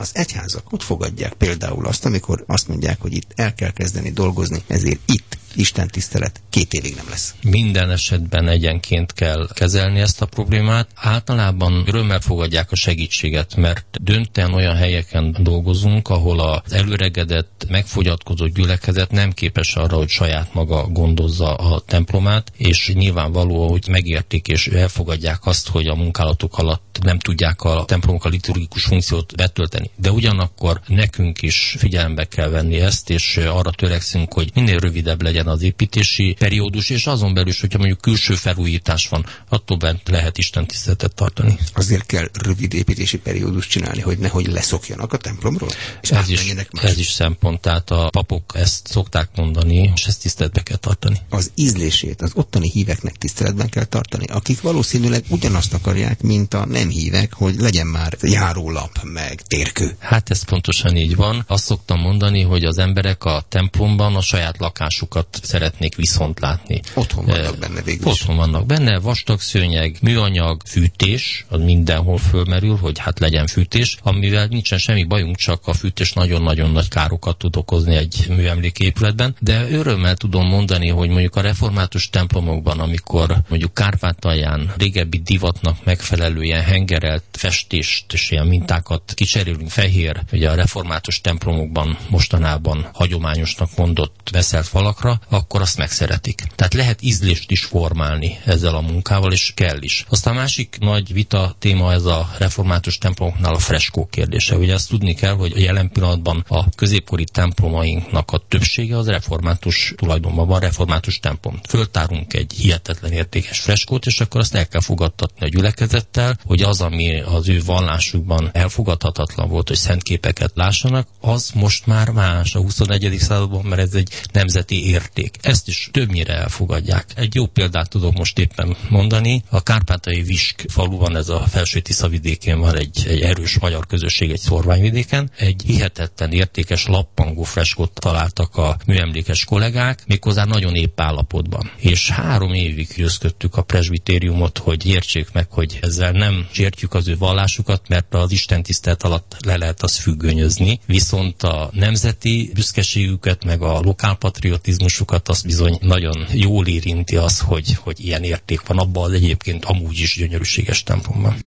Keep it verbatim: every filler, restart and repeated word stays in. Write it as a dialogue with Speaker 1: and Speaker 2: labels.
Speaker 1: Az egyházak hogy fogadják például azt, amikor azt mondják, hogy itt el kell kezdeni dolgozni, ezért itt Isten tisztelet két évig nem lesz?
Speaker 2: Minden esetben egyenként kell kezelni ezt a problémát. Általában örömmel fogadják a segítséget, mert döntően olyan helyeken dolgozunk, ahol az előregedett, megfogyatkozott gyülekezet nem képes arra, hogy saját maga gondozza a templomát, és nyilvánvaló, hogy megértik és elfogadják azt, hogy a munkálatok alatt nem tudják a templomok a liturgikus funkciót betölteni. De ugyanakkor nekünk is figyelembe kell venni ezt, és arra törekszünk, hogy minél rövidebb legyen az építési periódus, és azon belül is, hogyha mondjuk külső felújítás van, attól bent lehet Isten tiszteletet tartani.
Speaker 1: Azért kell rövid építési periódus csinálni, hogy nehogy leszokjanak a templomról? És
Speaker 2: ez is, ez is szempont, tehát a papok ezt szokták mondani, és ezt tiszteletbe kell tartani.
Speaker 1: Az ízlését az ottani híveknek tiszteletben kell tartani, akik valószínűleg ugyanazt akarják, mint a nem hívek, hogy legyen már járólap, meg térkő.
Speaker 2: Hát ez pontosan így van. Azt szoktam mondani, hogy az emberek a templomban a saját lakásukat szeretnék viszont látni.
Speaker 1: Otthon vannak benne végül is.
Speaker 2: Otthon vannak benne, vastag szőnyeg, műanyag, fűtés, az mindenhol fölmerül, hogy hát legyen fűtés, amivel nincsen semmi bajunk, csak a fűtés nagyon-nagyon nagy károkat tud okozni egy műemléképületben, de örömmel tudom mondani, hogy mondjuk a református templomokban, amikor mondjuk Kárpátalján régebbi divatnak megfelelő ilyen hengerelt festést és ilyen mintákat kicserélünk fehér, ugye a református templomokban mostanában hagyományosnak mondott veszelt falakra, akkor azt megszeretik. Tehát lehet ízlést is formálni ezzel a munkával, és kell is. Aztán a másik nagy vita téma ez a református templomoknál a freskó kérdése. Ugye azt tudni kell, hogy a jelen pillanatban a középkori templomainknak a többsége az református tulajdonban van, református templom. Föltárunk egy hihetetlen értékes freskót, és akkor azt el kell fogadtatni a gyülekezettel, hogy az, ami az ő vallásukban elfogadhatatlan volt, hogy szent képeket lássanak, az most már más a huszonegyedik században, mert ez egy nemzeti érték. Ezt is többnyire elfogadják. Egy jó példát tudok most éppen mondani. A kárpátaljai Visk faluban, ez a Felső-Tisza vidékén van egy, egy erős magyar közösség, egy szorványvidéken. Egy hihetetlen értékes lappangó freskót találtak a műemlékes kollégák, méghozzá nagyon épp állapotban. És három évig győzködtük a presbitériumot, hogy értsék meg, hogy ezzel nem sértjük az ő vallásukat, mert az istentisztelet alatt le lehet azt függönyözni. Viszont a nemzeti büszkeségüket, meg a lokálpatriotizmusukat azt bizony nagyon jól érinti az, hogy, hogy ilyen érték van abban az egyébként amúgy is gyönyörűséges templomban.